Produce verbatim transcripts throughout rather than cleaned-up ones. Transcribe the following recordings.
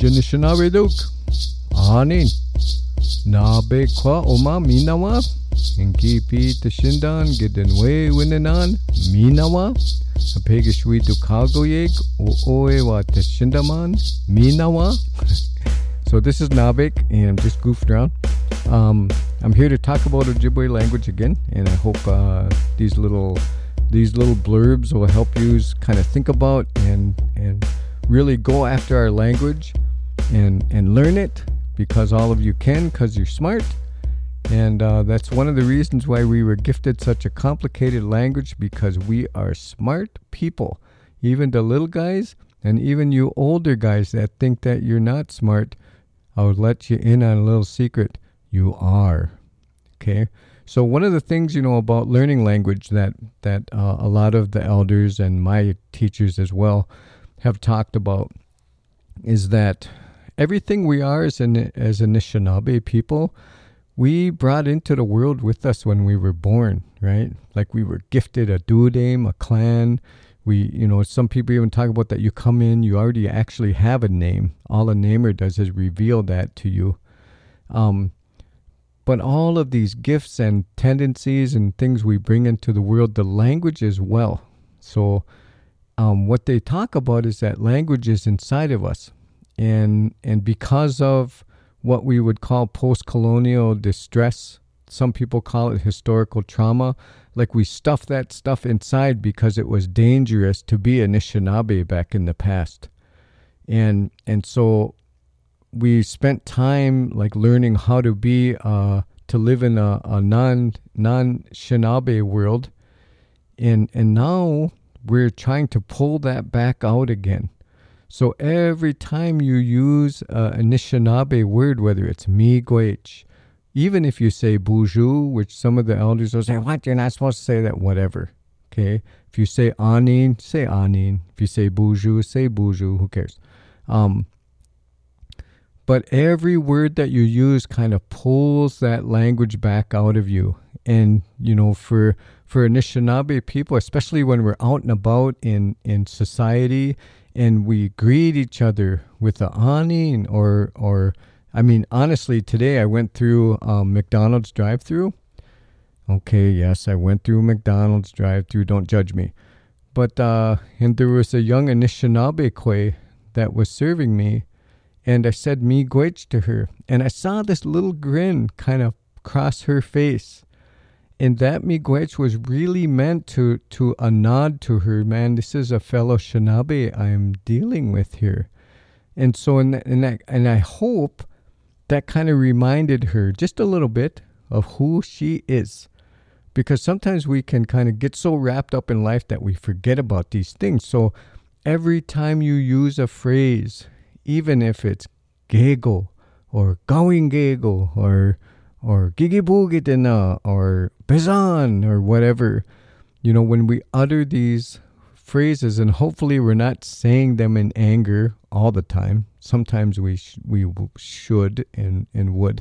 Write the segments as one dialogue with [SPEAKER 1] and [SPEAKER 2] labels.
[SPEAKER 1] Anishinaabe Duk. Anin. Nabe kwa oma minawa. Inkipi tashindan gidenwe winanan minawa. Apegishwi dukagoyeg ooe wa tashindaman minawa. So this is Nabek, and I'm just goofing around. Um, I'm here to talk about Ojibwe language again, and I hope uh, these little these little blurbs will help you kind of think about and and really go after our language and and learn it, because all of you can, because you're smart. And uh, that's one of the reasons why we were gifted such a complicated language, because we are smart people. Even the little guys and even you older guys that think that you're not smart, I would let you in on a little secret. You are. Okay? So one of the things, you know, about learning language that, that uh, a lot of the elders and my teachers as well have talked about is that everything we are as an as Anishinaabe people, we brought into the world with us when we were born, right? Like we were gifted a duodame, a clan. We, you know, some people even talk about that you come in, you already actually have a name. All a namer does is reveal that to you. Um, but all of these gifts and tendencies and things we bring into the world, the language as well. So um, what they talk about is that language is inside of us. And and because of what we would call post-colonial distress, some people call it historical trauma, like we stuffed that stuff inside because it was dangerous to be Anishinaabe back in the past. And and so we spent time like learning how to be, uh, to live in a, a non, non-Shinabe world. And, and now we're trying to pull that back out again. So every time you use uh, an Anishinaabe word, whether it's miigwech, even if you say boozhoo, which some of the elders will say, what, you're not supposed to say that, whatever. Okay? If you say anin, say anin. If you say boozhoo, say boozhoo. Who cares? Um, but every word that you use kind of pulls that language back out of you. And, you know, for for Anishinaabe people, especially when we're out and about in, in society, and we greet each other with a anin, or, or I mean, honestly, today I went through um, McDonald's drive-thru. Okay, yes, I went through McDonald's drive-thru. Don't judge me. But, uh, and there was a young Anishinaabe kwe that was serving me, and I said miigwech to her, and I saw this little grin kind of cross her face. And that miigwech was really meant to, to a nod to her, man, this is a fellow Shinabe I'm dealing with here. And so, in that, in that, and I hope that kind of reminded her just a little bit of who she is. Because sometimes we can kind of get so wrapped up in life that we forget about these things. So every time you use a phrase, even if it's gego, or going gego, or or gigibugitena, or bezan, or whatever, you know, when we utter these phrases, and hopefully we're not saying them in anger all the time. Sometimes we sh- we should and, and would.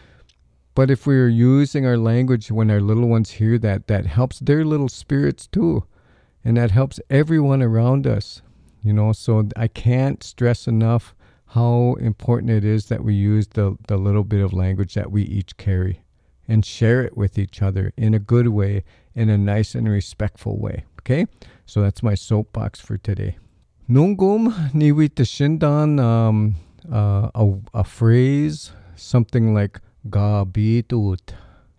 [SPEAKER 1] But if we're using our language when our little ones hear that, that helps their little spirits too. And that helps everyone around us. You know, so I can't stress enough how important it is that we use the, the little bit of language that we each carry and share it with each other in a good way, in a nice and respectful way. Okay? So that's my soapbox for today. Nungum niwitashindan um uh, a, a phrase, something like ga bitut.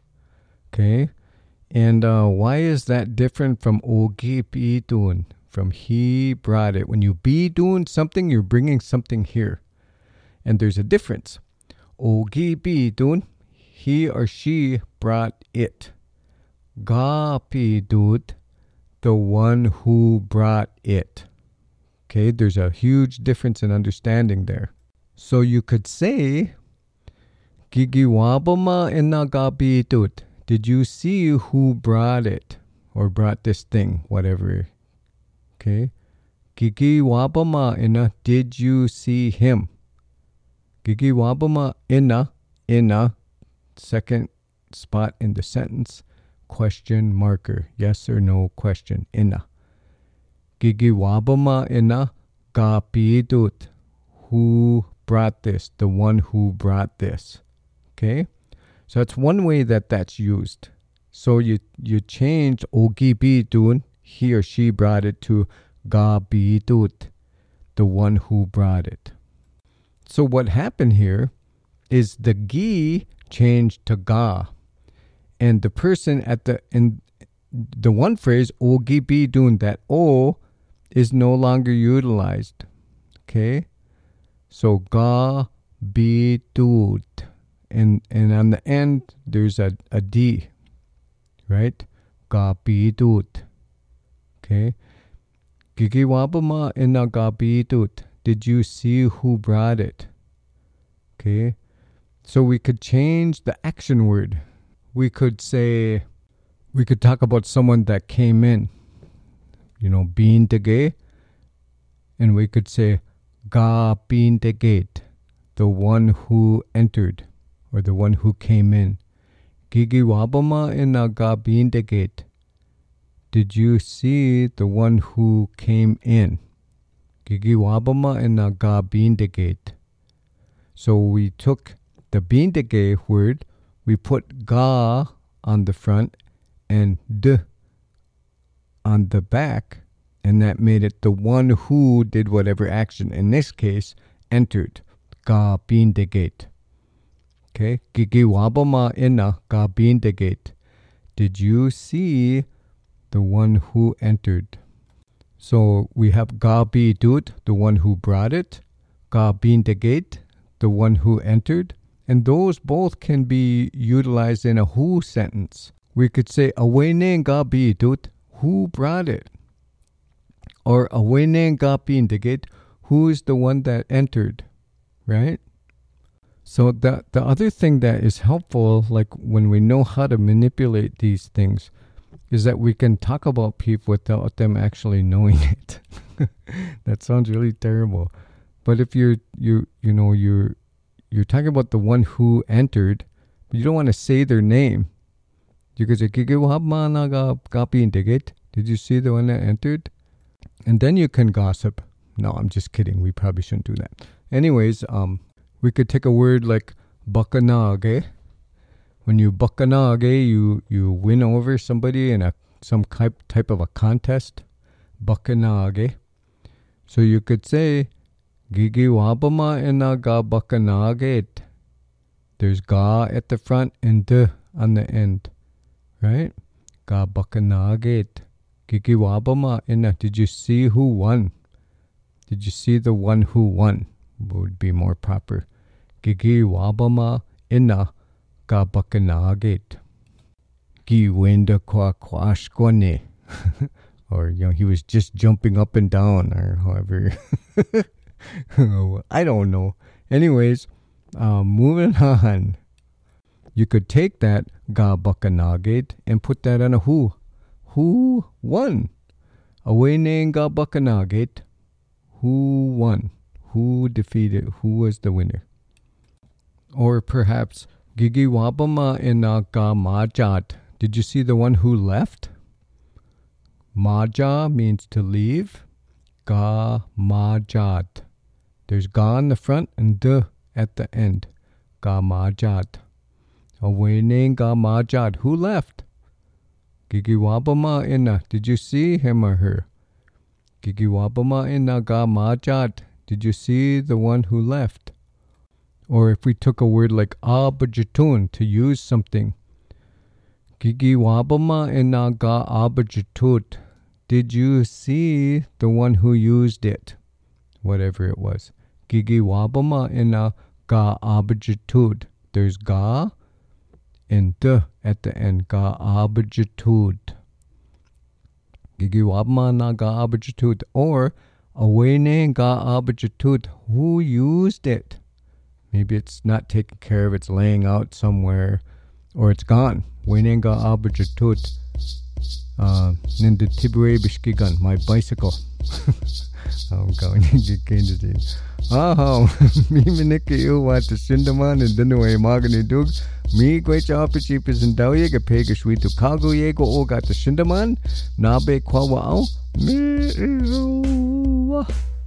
[SPEAKER 1] Okay? And uh, why is that different from ogi bitun? From he brought it. When you be doing something, you're bringing something here. And there's a difference. Ogi bitun, he or she brought it. Ga bitut, the one who brought it. Okay, there's a huge difference in understanding there. So you could say, Gigiwabama inagabitut. Did you see who brought it? Or brought this thing, whatever. Okay. Gigiwabama ina. Did you see him? Gigiwabama ina. Ina. Second spot in the sentence. Question marker. Yes or no question. Ina. Gigiwabama ina. Gapidut. Who brought this, the one who brought this. Okay? So that's one way that that's used. So you you change ogi bidun, he or she brought it, to ga bidut, the one who brought it. So what happened here is the gi changed to ga. And the person at the in the one phrase, ogi bidun, that o is no longer utilized. Okay? So ga bidut. And and on the end there's a, a D. Right? Ga bidut. Okay? Gigiwabama ina ga bidut. Did you see who brought it? Okay? So we could change the action word. We could say, we could talk about someone that came in. You know, bin dege. And we could say, ga bin degate, the one who entered, or the one who came in. Gigiwabama ina ga bin degate. Did you see the one who came in? Gigiwabama ina ga bin degate. So we took the bin dege word, we put ga on the front and d on the back, and that made it the one who did whatever action. In this case, entered. Ga bin degate. Okay? Gigiwabama ina ga bin degate. Did you see the one who entered? So we have ga bidut, the one who brought it. Ga bin degate, the one who entered. And those both can be utilized in a who sentence. We could say, awene ga bidut, who brought it? Or awene ga bin degate, who is the one that entered? Right? So the, the other thing that is helpful, like when we know how to manipulate these things, is that we can talk about people without them actually knowing it. That sounds really terrible. But if you're, you you know, you're, you're talking about the one who entered, but you don't want to say their name. You could say, did you see the one that entered? And then you can gossip. No, I'm just kidding. We probably shouldn't do that. Anyways, um, we could take a word like bakanage. When you bakanage, you, you win over somebody in a some type, type of a contest. Bakanage. So you could say, Gigiwabama ina ga bakanaget. There's ga at the front and d on the end. Right? Ga bakanaget. Gigiwabama ina. Did you see who won? Did you see the one who won? Would be more proper. Gigiwabama ina ga bakanaget. Giwenda kwa kwashkwane. Or, you know, he was just jumping up and down, or however. I don't know. Anyways, uh, moving on. You could take that ga bakanaget and put that on a who. Who won? Awene ga bakanaget. Who won? Who defeated? Who was the winner? Or perhaps Gigiwabama ina ga majat. Did you see the one who left? Maja means to leave. Ga majat. There's ga on the front and d at the end. Ga majat. Awene ga majat. Who left? Gigiwabama ina. Did you see him or her? Gigiwabama ina ga majat. Did you see the one who left? Or if we took a word like abajatun to use something. Gigiwabama ina ga abajatut. Did you see the one who used it? Whatever it was. Gigiwabama ina ga abajatut. There's ga and d at the end. Ga abajatut. Gigiwabama ina ga abajatut. Or awene ga abajatut. Who used it? Maybe it's not taken care of. It's laying out somewhere. Or it's gone. Wene ga abajatut. Uh, Ninda Tibure Bishkigan, my bicycle. I'm going to get Candy. Oh, me Miniki, you want to Sindaman and Dinaway Magani Dug. Me, great job, cheapers and Dawye, a peg sweet to Kago Yego, or got the Sindaman. Nabe Kwawao. Me.